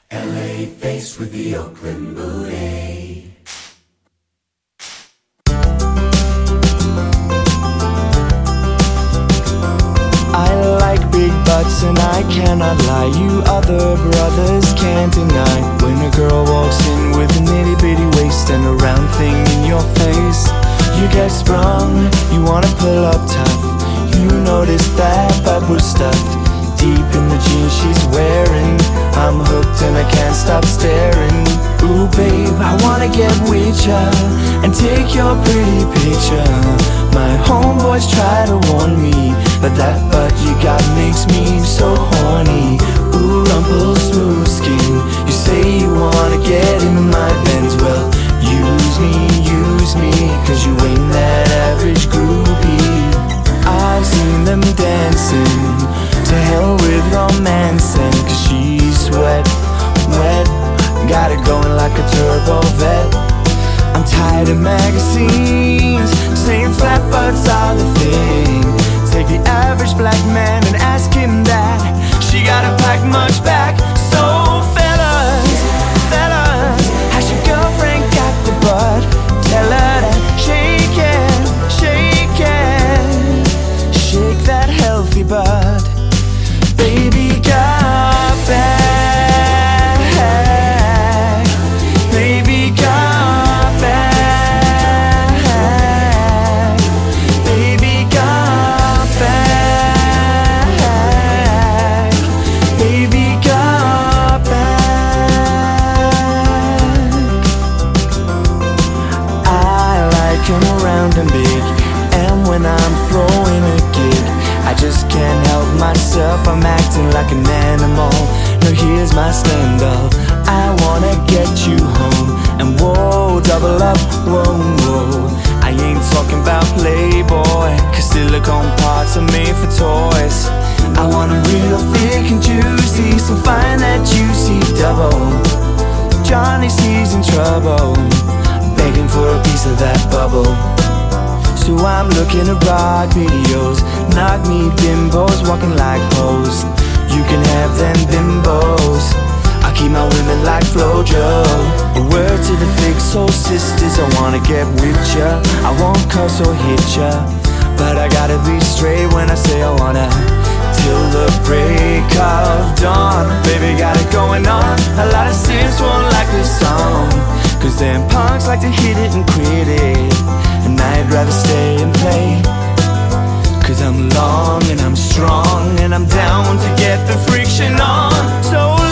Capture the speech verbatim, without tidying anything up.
L A faced with the Oakland booty. I like big butts and I cannot lie. You other brothers can't deny. When a girl walks in with an itty bitty waist and a round thing in your face, you get sprung, you wanna pull up tough. You notice that butt was stuffed deep in the jeans she's wearing. I'm hooked and I can't stop staring. Ooh babe, I wanna get with ya and take your pretty picture. My homeboys try to warn me, but that butt you got makes me so horny. Ooh, rumple smooth skin, you say you wanna get in my Benz. Well, use me, use me, cause you ain't that average groupie. I've seen them dancing, to hell with romancing, cause she's wet, wet, got it going like a turbo vet. I'm tired of magazines saying flat butts are the thing. Take the average black man and ask him that. She gotta pack much back. So fellas, fellas, has your girlfriend got the butt? Tell her to shake it, shake it, shake that healthy butt. Baby got back, baby got back, baby got back, baby got back. I like 'em round and big, and when I'm throwing a gig, I just can't help myself, I'm acting like an animal. Now here's my stand-up, I wanna get you home. And whoa, double up, whoa, whoa, I ain't talking about Playboy, cause silicone parts are made for toys. I want 'em real thick and juicy, so find that juicy double. Johnny C's in trouble, begging for a piece of that bubble. So I'm looking at rock videos, knock-knee bimbos walking like hoes. You can have them bimbos, I keep my women like Flojo. A word to the thick soul sisters, I wanna get with ya. I won't cuss or hit ya, but I gotta be straight when I say I wanna. Till the break of dawn, baby got it going on. A lot of simps won't like this song, cause them punks like to hit it and quit it, and I'd rather stay and play. Cause I'm long and I'm strong and I'm down to get the friction on. So